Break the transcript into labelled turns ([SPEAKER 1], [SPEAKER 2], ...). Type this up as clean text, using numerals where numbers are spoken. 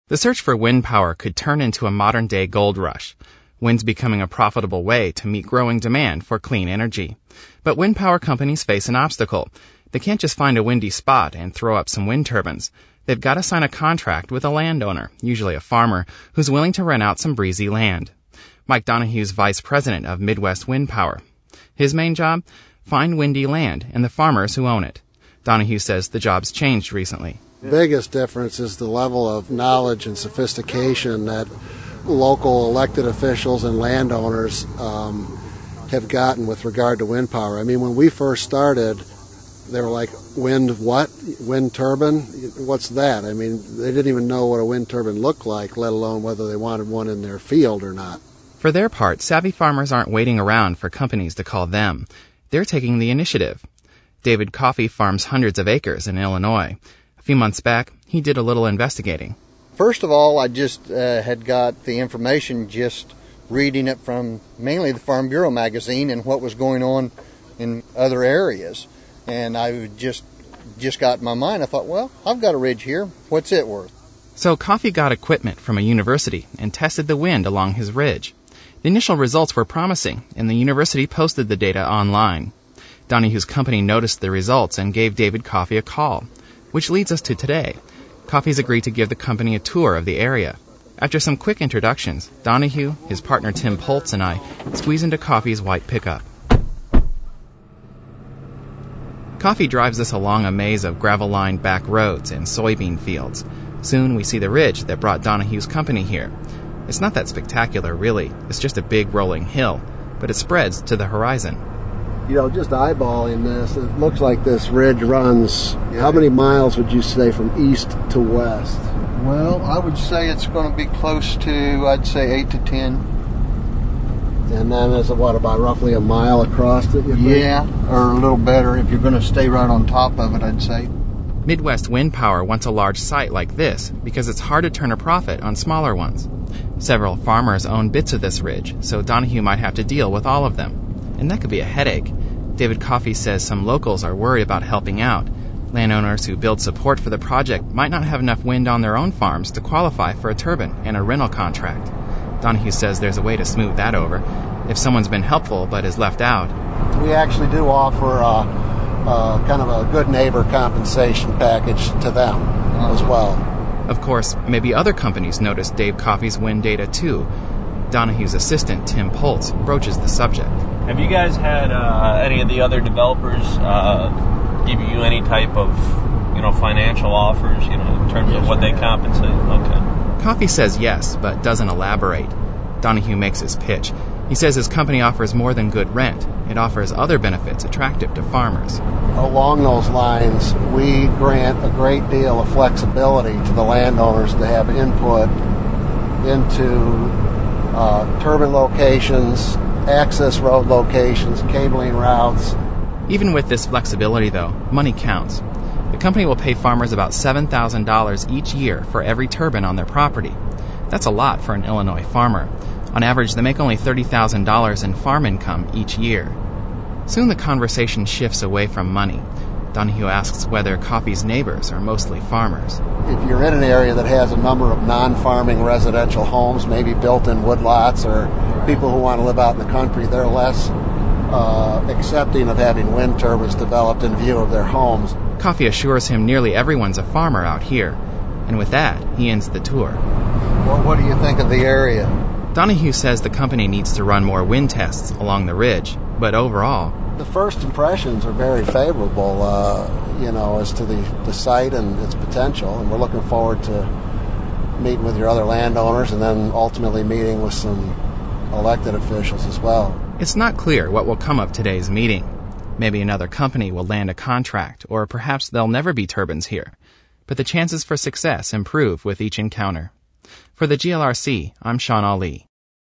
[SPEAKER 1] The search for wind power could turn into a modern-day gold rush. Wind's becoming a profitable way to meet growing demand for clean energy. But wind power companies face an obstacle. They can't just find a windy spot and throw up some wind turbines. They've got to sign a contract with a landowner, usually a farmer, who's willing to rent out some breezy land. Mike Donahue's vice president of Midwest Wind Power. His main job? Find windy land and the farmers who own it. Donahue says the job's changed recently.
[SPEAKER 2] The biggest difference is the level of knowledge and sophistication that local elected officials and landowners have gotten with regard to wind power. I mean, when we first started, they were like, wind what? Wind turbine? What's that? I mean, they didn't even know what a wind turbine looked like, let alone whether they wanted one in their field or not.
[SPEAKER 1] For their part, savvy farmers aren't waiting around for companies to call them. They're taking the initiative. David Coffey farms hundreds of acres in Illinois. A few months back, he did a little investigating.
[SPEAKER 3] First of all, I just had got the information just reading it from mainly the Farm Bureau magazine and what was going on in other areas. And I just got in my mind, I thought, well, I've got a ridge here. What's it worth?
[SPEAKER 1] So Coffey got equipment from a university and tested the wind along his ridge. The initial results were promising, and the university posted the data online. Donahue's company noticed the results and gave David Coffey a call, which leads us to today. Coffey's agreed to give the company a tour of the area. After some quick introductions, Donahue, his partner Tim Poltz, and I squeeze into Coffey's white pickup. Coffey drives us along a maze of gravel-lined back roads and soybean fields. Soon we see the ridge that brought Donahue's company here. It's not that spectacular, really. It's just a big rolling hill, but it spreads to the horizon.
[SPEAKER 2] You know, just eyeballing this, it looks like this ridge runs, how many miles would you say from east to west?
[SPEAKER 3] Well, I would say it's going to be close to, I'd say 8 to 10.
[SPEAKER 2] And then is it, what, about roughly a mile across it?
[SPEAKER 3] Yeah, or a little better if you're going to stay right on top of it, I'd say.
[SPEAKER 1] Midwest Wind Power wants a large site like this because it's hard to turn a profit on smaller ones. Several farmers own bits of this ridge, so Donahue might have to deal with all of them. And that could be a headache. David Coffey says some locals are worried about helping out. Landowners who build support for the project might not have enough wind on their own farms to qualify for a turbine and a rental contract. Donahue says there's a way to smooth that over. If someone's been helpful but is left out.
[SPEAKER 2] We actually do offer kind of a good neighbor compensation package to them as well.
[SPEAKER 1] Of course, maybe other companies notice Dave Coffey's wind data too. Donahue's assistant, Tim Poltz, broaches the subject.
[SPEAKER 4] Have you guys had any of the other developers give you any type of, financial offers, in terms of what they compensate? Okay.
[SPEAKER 1] Coffey says yes, but doesn't elaborate. Donahue makes his pitch. He says his company offers more than good rent. It offers other benefits attractive to farmers.
[SPEAKER 2] Along those lines, we grant a great deal of flexibility to the landowners to have input into turbine locations, access road locations, cabling routes.
[SPEAKER 1] Even with this flexibility, though, money counts. The company will pay farmers about $7,000 each year for every turbine on their property. That's a lot for an Illinois farmer. On average, they make only $30,000 in farm income each year. Soon the conversation shifts away from money. Donahue asks whether Coffey's neighbors are mostly farmers.
[SPEAKER 2] If you're in an area that has a number of non-farming residential homes, maybe built-in woodlots, or people who want to live out in the country, they're less accepting of having wind turbines developed in view of their homes.
[SPEAKER 1] Coffey assures him nearly everyone's a farmer out here. And with that, he ends the tour.
[SPEAKER 3] Well, what do you think of the area?
[SPEAKER 1] Donahue says the company needs to run more wind tests along the ridge, but overall,
[SPEAKER 2] the first impressions are very favorable, as to the site and its potential, and we're looking forward to meeting with your other landowners and then ultimately meeting with some elected officials as well.
[SPEAKER 1] It's not clear what will come of today's meeting. Maybe another company will land a contract, or perhaps there'll never be turbines here. But the chances for success improve with each encounter. For the GLRC, I'm Sean Ali.